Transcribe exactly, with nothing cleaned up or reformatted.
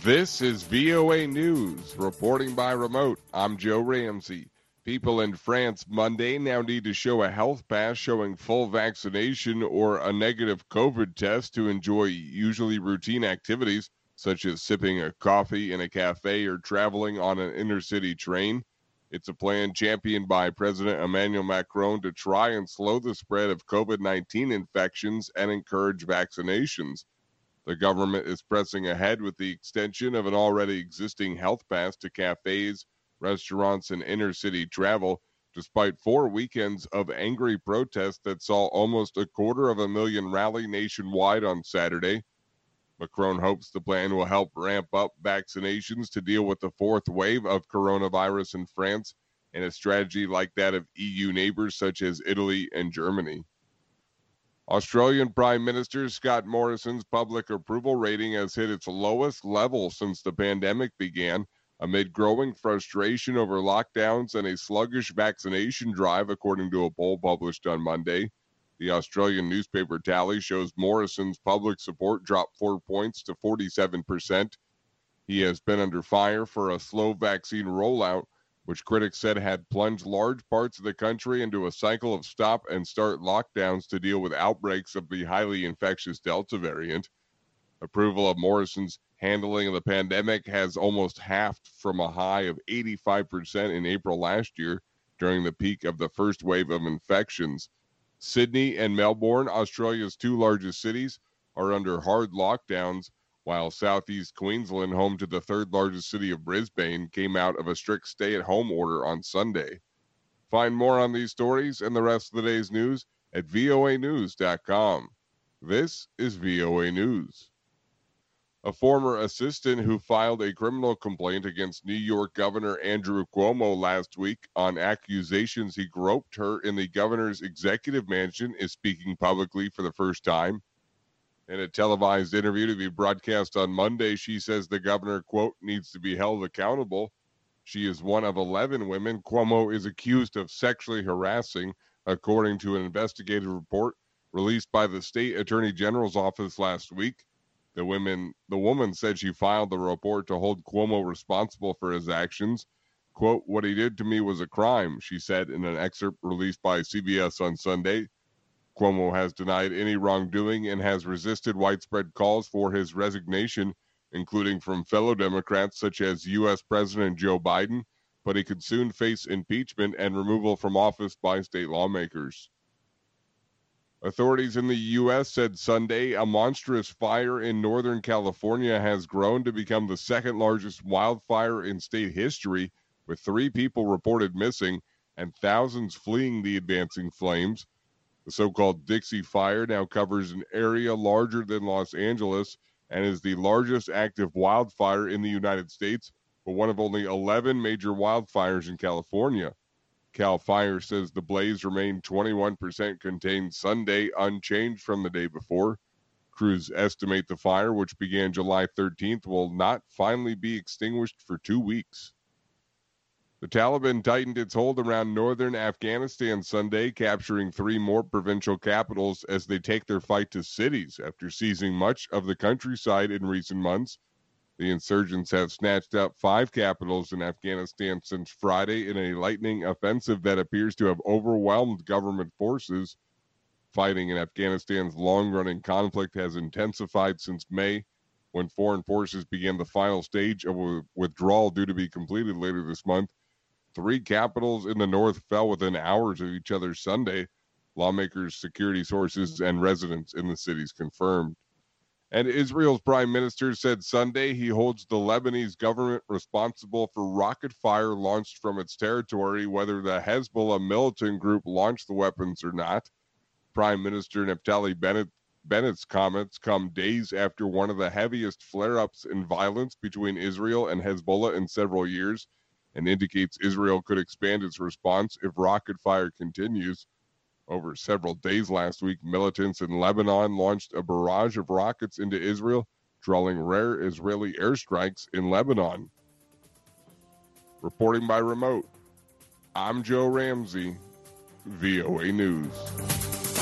This is V O A News, reporting by remote. I'm Joe Ramsey. People in France Monday now need to show a health pass showing full vaccination or a negative COVID test to enjoy usually routine activities, such as sipping a coffee in a cafe or traveling on an intercity train. It's a plan championed by President Emmanuel Macron to try and slow the spread of COVID nineteen infections and encourage vaccinations. The government is pressing ahead with the extension of an already existing health pass to cafes, restaurants, and inner-city travel, despite four weekends of angry protests that saw almost a quarter of a million rally nationwide on Saturday. Macron hopes the plan will help ramp up vaccinations to deal with the fourth wave of coronavirus in France and a strategy like that of E U neighbors such as Italy and Germany. Australian Prime Minister Scott Morrison's public approval rating has hit its lowest level since the pandemic began, amid growing frustration over lockdowns and a sluggish vaccination drive, according to a poll published on Monday. The Australian newspaper tally shows Morrison's public support dropped four points to forty-seven percent. He has been under fire for a slow vaccine rollout, which critics said had plunged large parts of the country into a cycle of stop-and-start lockdowns to deal with outbreaks of the highly infectious Delta variant. Approval of Morrison's handling of the pandemic has almost halved from a high of eighty-five percent in April last year during the peak of the first wave of infections. Sydney and Melbourne, Australia's two largest cities, are under hard lockdowns, while southeast Queensland, home to the third largest city of Brisbane, came out of a strict stay-at-home order on Sunday. Find more on these stories and the rest of the day's news at V O A news dot com. This is V O A News. A former assistant who filed a criminal complaint against New York Governor Andrew Cuomo last week on accusations he groped her in the governor's executive mansion is speaking publicly for the first time. In a televised interview to be broadcast on Monday, she says the governor, quote, needs to be held accountable. She is one of eleven women Cuomo is accused of sexually harassing, according to an investigative report released by the state attorney general's office last week. The women, the woman said she filed the report to hold Cuomo responsible for his actions. Quote, what he did to me was a crime, she said in an excerpt released by C B S on Sunday. Cuomo has denied any wrongdoing and has resisted widespread calls for his resignation, including from fellow Democrats such as U S President Joe Biden, but he could soon face impeachment and removal from office by state lawmakers. Authorities in the U S said Sunday a monstrous fire in Northern California has grown to become the second largest wildfire in state history, with three people reported missing and thousands fleeing the advancing flames. The so-called Dixie Fire now covers an area larger than Los Angeles and is the largest active wildfire in the United States, but one of only eleven major wildfires in California. Cal Fire says the blaze remained twenty-one percent contained Sunday, unchanged from the day before. Crews estimate the fire, which began July thirteenth, will not finally be extinguished for two weeks. The Taliban tightened its hold around northern Afghanistan Sunday, capturing three more provincial capitals as they take their fight to cities after seizing much of the countryside in recent months. The insurgents have snatched up five capitals in Afghanistan since Friday in a lightning offensive that appears to have overwhelmed government forces. Fighting in Afghanistan's long-running conflict has intensified since May, when foreign forces began the final stage of a withdrawal due to be completed later this month. Three capitals in the north fell within hours of each other Sunday, lawmakers, security sources, and residents in the cities confirmed. And Israel's prime minister said Sunday he holds the Lebanese government responsible for rocket fire launched from its territory, whether the Hezbollah militant group launched the weapons or not. Prime Minister Naftali Bennett, Bennett's comments come days after one of the heaviest flare-ups in violence between Israel and Hezbollah in several years, and indicates Israel could expand its response if rocket fire continues. Over several days last week, militants in Lebanon launched a barrage of rockets into Israel, drawing rare Israeli airstrikes in Lebanon. Reporting by remote, I'm Joe Ramsey, V O A News.